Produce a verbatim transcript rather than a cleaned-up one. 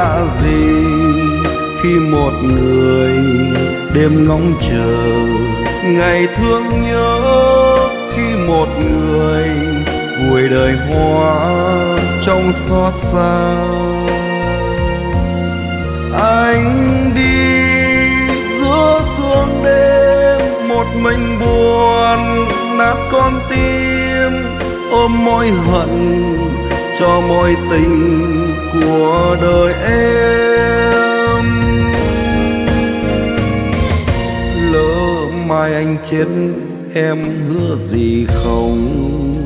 lạ gì khi một người đêm ngóng chờ, ngày thương nhớ khi một người vùi đời hoa trong xót xa. Anh đi giữa sương đêm một mình buồn nát con tim, ôm mối hận cho mối tình của đời em. Lỡ mai anh chết em hứa gì không?